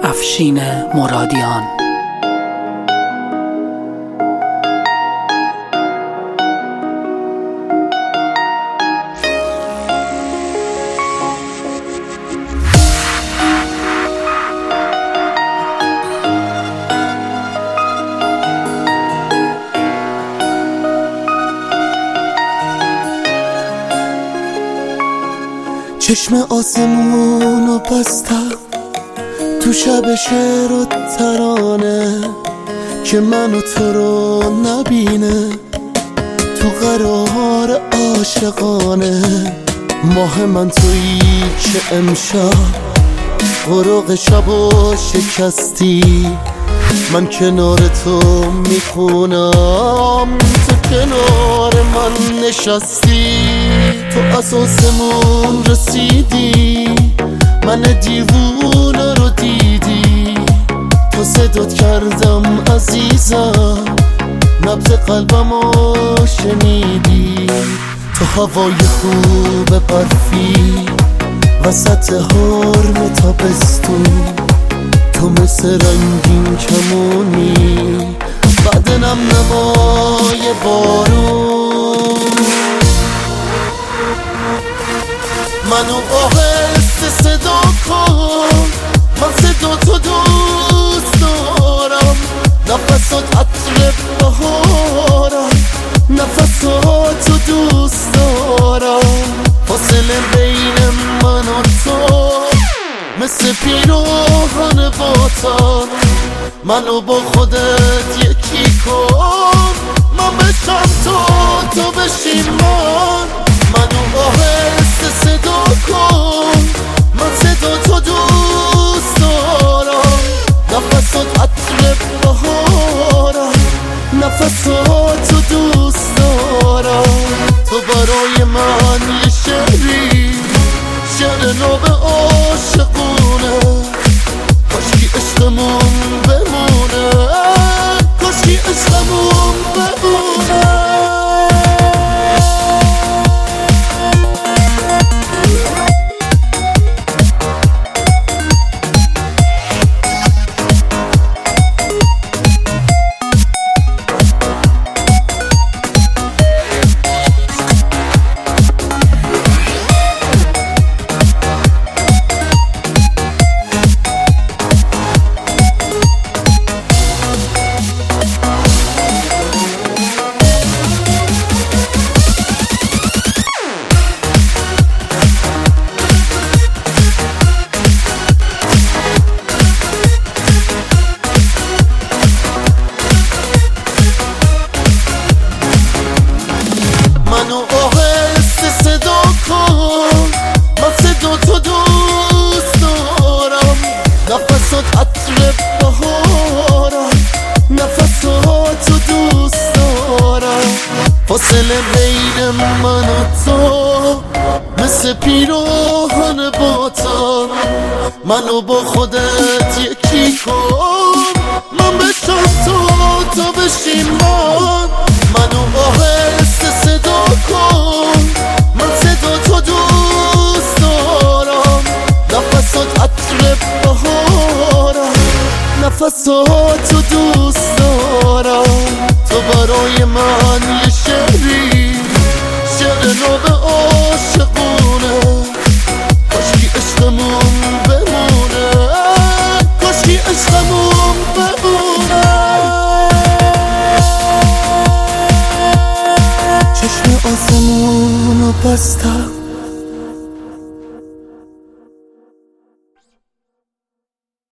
افشین مرادیان. چشم آسمون و بستم تو شب شعر و ترانه که منو تو رو نبینه تو قرار عاشقانه. ماه من تویی که امشب غروق شب و شکستی، من کنار تو میخونم تو کنار من نشستی. تو از آسمون رسیدی من دیوونه رو دیدی، تو صدات کردم عزیزم نبض قلبمو شنیدی. تو هوای خوب برفی وسط حرم تابستون، تو مثل رنگین کمونی بعد نم نمای بارون. منو آهسته صدا کن، من صدا تو دوست دارم. نفسات عطر بهارم، نفسات تو دوست دارم. فاصله بین من و تو مثل پیراهن باتم، منو با خودت یکی کن. من بشم تو بشی من. منو آهسته صدا کن، من صدا تو دوست دارم. نفسات عطر بهارم، نفسات تو دوست دارم. تو برای من یه شعری، شعر ناب عاشقونه. کاشکی عشقمون بمونه، کاشکی عشقمون بمونه. منو آهسته صدا کن، من صدا تو دوست دارم. نفسات عطر بهارم، نفسات تو دوست دارم. فاصله بین من و تو مثل پیراهن باتم، منو با خودت یکی کن. من بشم تو بشی من. منو آهسته صدا کن، من صدا تو دوست دارم. نفسات عطر بهارم، نفسات تو دوست دارم. تو برای من یه شعری، شعر ناب عاشقونه. کاشکی عشقمون بمونه، کاشکی عشقمون بمونه. چشم آسمون رو بستم